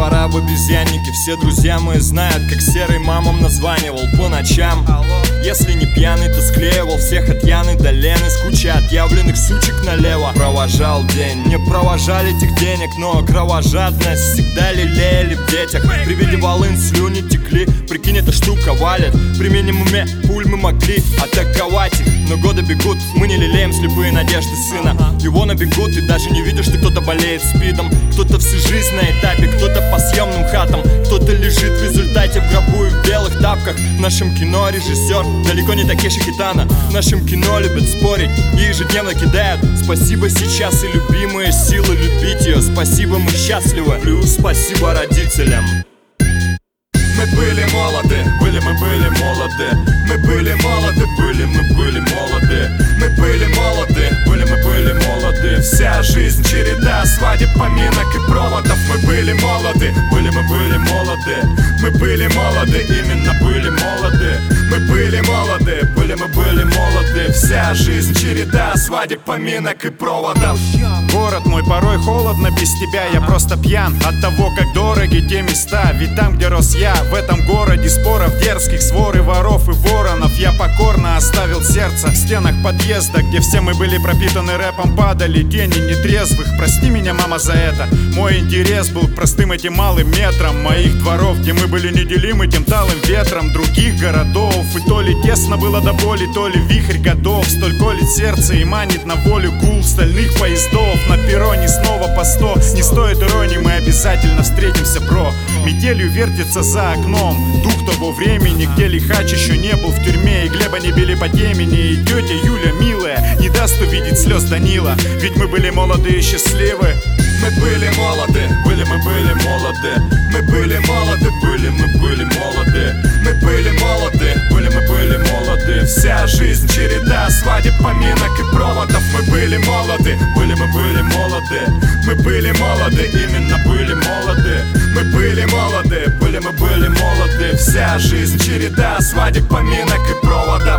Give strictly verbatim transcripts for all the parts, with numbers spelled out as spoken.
двора в обезьяннике. Все друзья мои знают, как Серый мамам названивал по ночам. Если не пьяный, то склеивал всех от Яны до Лены, с кучей отъявленных сучек налево. Провожал день, не провожали этих денег, но кровожадность всегда лелеяли в детях. При виде волын слюни текли, прикинь, эта штука валит. При минимуме пуль мы могли атаковать их, но годы бегут, мы не лелеем слепые надежды сына. Его набегут, и даже не видишь, что кто-то болеет спидом. Кто-то всю жизнь на этапе, кто-то по съемным хатам, кто-то лежит в результате в гробу и в белых тапках. В нашем кино режиссер далеко не Такеши Китано. В нашем кино любят спорить и ежедневно кидают. Спасибо сейчас и любимые силы любить ее. Спасибо, мы счастливы, плюс спасибо родителям. Мы были молоды, были мы были молоды. Мы были молоды, были мы были молоды. Мы были молоды, были мы были молоды. Вся жизнь череда свадеб, поминок и проводов. Мы были молоды, были мы были молоды. Мы были молоды, именно были молоды. Мы были молоды, были мы были молоды. Вся жизнь череда свадеб, поминок и проводов. Город мой, порой холодно без тебя. Я просто пьян от того, как дороги те места. Ведь там, где рос я, в этом городе споров дерзких, своры воров и воронов. Я покорно оставил сердце в стенах подъезда, где все мы были пропитаны рэпом. Падали тени нетрезвых, прости меня, мама, за это. Мой интерес был простым этим малым метром моих дворов, где мы были неделимы тем талым ветром других городов. И то ли тесно было до боли, то ли вихрь годов столь колет сердце и манит на волю гул стальных поездов. На перроне снова по сто, не стоит иронии, мы обязательно встретимся, бро. Метелью вертится за окном дух того времени, где лихач еще не был в тюрьме, и Глеба не били по темени. И тетя Юля, милая, не даст увидеть слез Данила, ведь мы были молоды и счастливы. Мы были молоды, были мы были молоды. Мы были молоды, были мы были молоды. Мы были молоды, были мы были молоды. Вся жизнь череда свадеб, поминок и проводов. Мы были молоды, были мы были молоды. Мы были молоды, именно были молоды. Мы были молоды, были мы были молоды. Вся жизнь череда свадеб, поминок и проводов.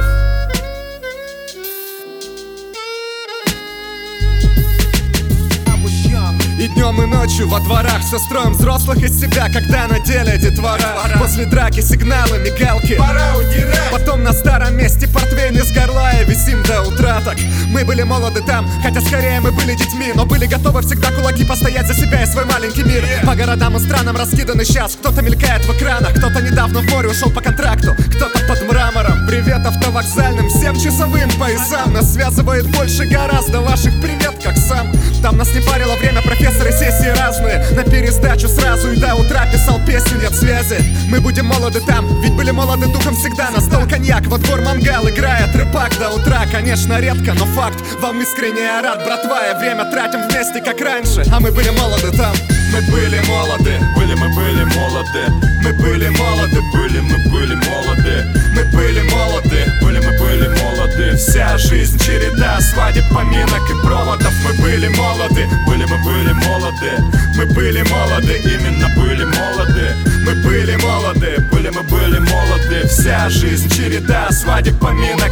И днем и ночью во дворах все строим взрослых из себя, когда на деле детвора. После драки сигналы, мигалки, пора удирать. Потом на старом месте портвейн из горла и висим до утра так. Мы были молоды там, хотя скорее мы были детьми, но были готовы всегда кулаки постоять за себя и свой маленький мир. По городам и странам раскиданы сейчас. Кто-то мелькает в экранах, кто-то недавно в море ушел по контракту, кто-то под мрамором. Привет автовокзальным, всем часовым поясам. Нас связывает больше гораздо ваших привет, как сам. Там нас не парило время, профессоры сессии разные. На пересдачу сразу и до утра писал песню, нет связи. Мы будем молоды там, ведь были молоды духом всегда. На стол коньяк, во двор мангал, играет рыбак до утра. Конечно редко, но факт, вам искренне я рад, братва. И время тратим вместе, как раньше, а мы были молоды там. Мы были молоды, были мы были молоды. Мы были молоды, были мы были молоды. Мы были молоды, были мы были молоды. Вся жизнь череда свадеб, поминок и проводов. Мы были молоды, были мы были молоды. Мы были молоды, именно были молоды. Мы были молоды, были мы были молоды. Вся жизнь череда свадеб, поминок